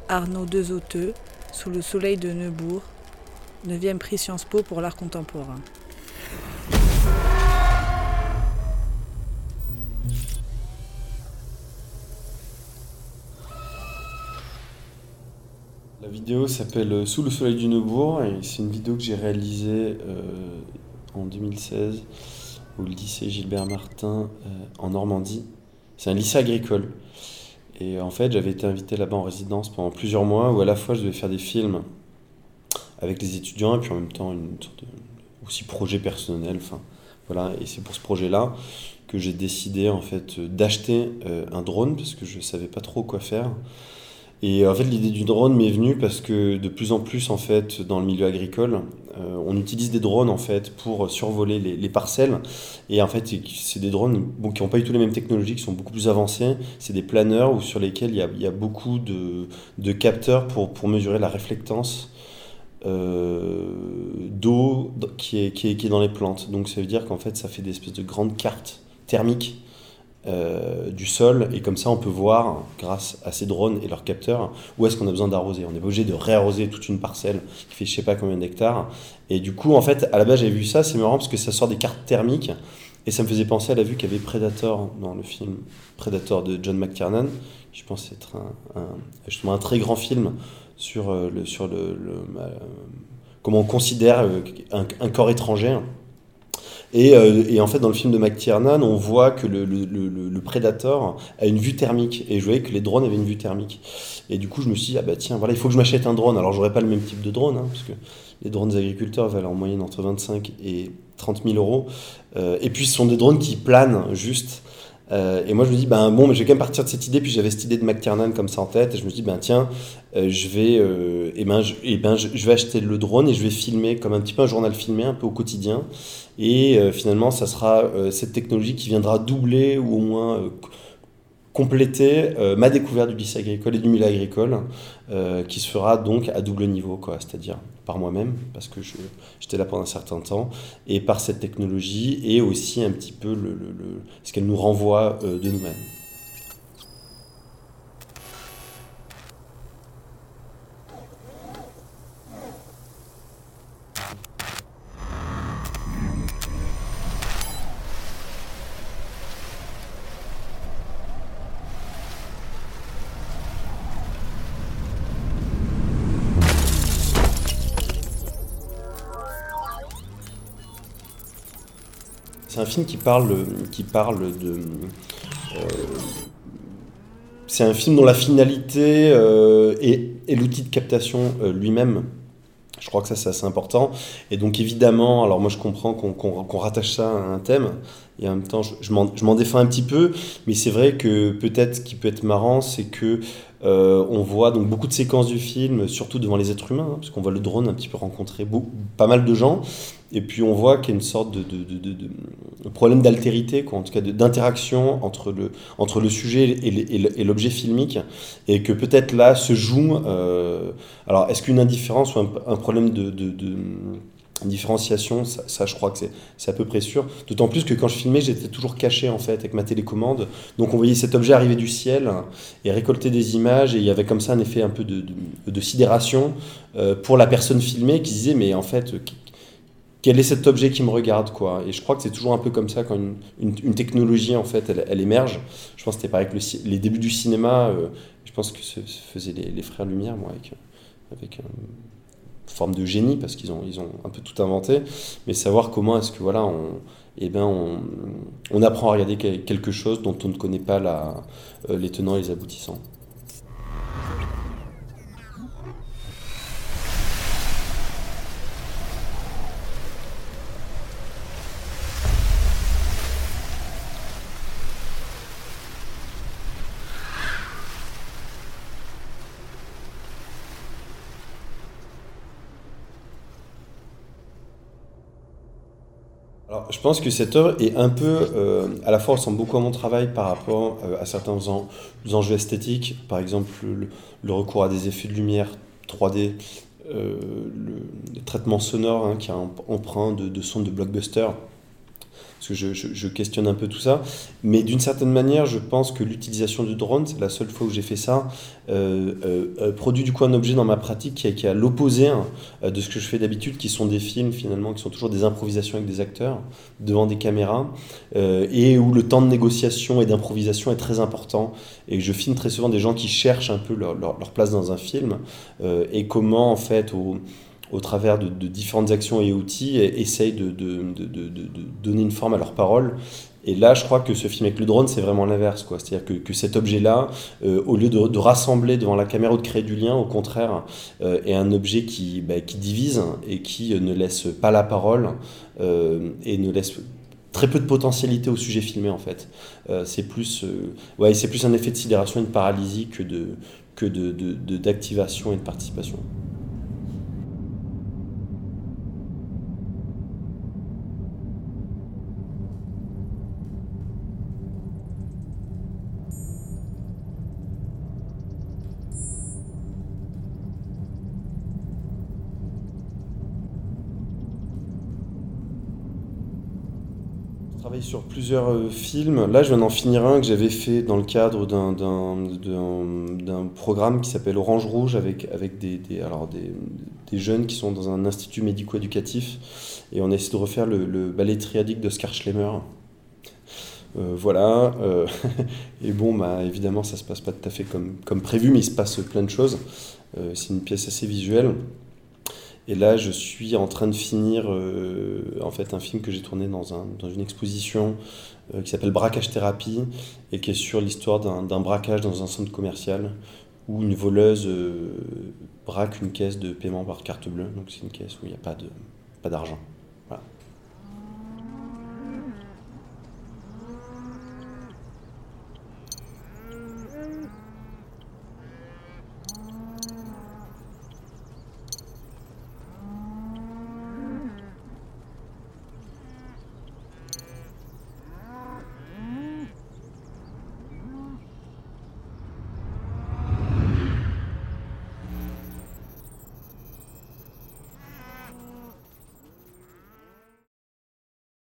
Arnaud Dezoteux, Sous le soleil de Neubourg, 9e prix Sciences Po pour l'art contemporain. La vidéo s'appelle Sous le soleil du Neubourg et c'est une vidéo que j'ai réalisée en 2016 au lycée Gilbert Martin en Normandie. C'est un lycée agricole. Et en fait, j'avais été invité là-bas en résidence pendant plusieurs mois où à la fois je devais faire des films avec les étudiants et puis en même temps une sorte de aussi projet personnel. Enfin, voilà. Et c'est pour ce projet-là que j'ai décidé en fait d'acheter un drone parce que je savais pas trop quoi faire. Et en fait, l'idée du drone m'est venue parce que de plus en plus, en fait, dans le milieu agricole, on utilise des drones en fait pour survoler les parcelles. Et en fait, c'est des drones qui n'ont pas du tout les mêmes technologies, qui sont beaucoup plus avancés. C'est des planeurs sur lesquels il y a beaucoup de capteurs pour mesurer la réflectance d'eau qui est dans les plantes. Donc ça veut dire qu'en fait, ça fait des espèces de grandes cartes thermiques du sol, et comme ça on peut voir grâce à ces drones et leurs capteurs où est-ce qu'on a besoin d'arroser. On n'est pas obligé de réarroser toute une parcelle qui fait je sais pas combien d'hectares. Et du coup en fait à la base j'avais vu ça, c'est marrant parce que ça sort des cartes thermiques et ça me faisait penser à la vue qu'avait Predator dans le film Predator de John McTiernan, qui je pense être justement un très grand film sur comment on considère un corps étranger. Et en fait, dans le film de McTiernan, on voit que le Predator a une vue thermique. Et je voyais que les drones avaient une vue thermique. Et du coup, je me suis dit, ah bah tiens, voilà, il faut que je m'achète un drone. Alors, j'aurais pas le même type de drone, parce que les drones des agriculteurs valent en moyenne entre 25 et 30 000 euros. Et puis, ce sont des drones qui planent juste. Et moi je me dis mais je vais quand même partir de cette idée, puis j'avais cette idée de McTiernan comme ça en tête et je me dis tiens, je vais acheter le drone et je vais filmer comme un petit peu un journal filmé un peu au quotidien, et finalement ça sera cette technologie qui viendra doubler ou au moins compléter ma découverte du lycée agricole et du milieu agricole, qui se fera donc à double niveau, quoi, c'est-à-dire par moi-même, parce que j'étais là pendant un certain temps, et par cette technologie, et aussi un petit peu ce qu'elle nous renvoie de nous-mêmes. C'est un film qui parle de... c'est un film dont la finalité est l'outil de captation lui-même. Je crois que ça, c'est assez important. Et donc, évidemment, alors moi, je comprends qu'on rattache ça à un thème. Et en même temps, je m'en défends un petit peu. Mais c'est vrai que peut-être ce qui peut être marrant, c'est que on voit donc beaucoup de séquences du film, surtout devant les êtres humains, parce qu'on voit le drone un petit peu rencontrer pas mal de gens. Et puis, on voit qu'il y a une sorte de problème d'altérité, quoi, en tout cas d'interaction entre le sujet et l'objet filmique. Et que peut-être là se joue... alors, est-ce qu'une indifférence ou un problème de différenciation, ça je crois que c'est à peu près sûr. D'autant plus que quand je filmais, j'étais toujours caché en fait avec ma télécommande. Donc on voyait cet objet arriver du ciel et récolter des images, et il y avait comme ça un effet un peu de sidération pour la personne filmée qui disait mais en fait quel est cet objet qui me regarde, quoi. Et je crois que c'est toujours un peu comme ça quand une technologie en fait elle émerge. Je pense que c'était pareil avec les débuts du cinéma. Je pense que se faisaient les frères Lumière, moi, avec forme de génie, parce qu'ils ont un peu tout inventé, mais savoir comment est-ce que voilà on apprend à regarder quelque chose dont on ne connaît pas les tenants et les aboutissants. Alors, je pense que cette œuvre est un peu, à la fois ressemble beaucoup à mon travail par rapport à certains enjeux esthétiques, par exemple le recours à des effets de lumière 3D, le traitement sonore, qui a emprunt de sons de blockbuster, parce que je questionne un peu tout ça. Mais d'une certaine manière, je pense que l'utilisation du drone, c'est la seule fois où j'ai fait ça, produit du coup un objet dans ma pratique qui est à l'opposé de ce que je fais d'habitude, qui sont des films finalement, qui sont toujours des improvisations avec des acteurs devant des caméras, et où le temps de négociation et d'improvisation est très important. Et je filme très souvent des gens qui cherchent un peu leur place dans un film, et comment en fait au travers de différentes actions et outils, essayent de donner une forme à leurs paroles. Et là, je crois que ce film avec le drone, c'est vraiment l'inverse, quoi. C'est-à-dire que cet objet-là, au lieu de rassembler devant la caméra ou de créer du lien, au contraire, est un objet qui divise et qui ne laisse pas la parole, et ne laisse très peu de potentialité au sujet filmé, en fait. C'est plus un effet de sidération et de paralysie que d'activation et de participation. Je travaille sur plusieurs films. Là, je viens d'en finir un que j'avais fait dans le cadre d'un programme qui s'appelle Orange Rouge avec des jeunes qui sont dans un institut médico-éducatif. Et on a essayé de refaire le ballet triadique d'Oskar Schlemmer. Voilà. Et bon, évidemment, ça se passe pas tout à fait comme prévu, mais il se passe plein de choses. C'est une pièce assez visuelle. Et là, je suis en train de finir en fait un film que j'ai tourné dans une exposition qui s'appelle Braquage Thérapie et qui est sur l'histoire d'un braquage dans un centre commercial où une voleuse braque une caisse de paiement par carte bleue. Donc c'est une caisse où il n'y a pas d'argent.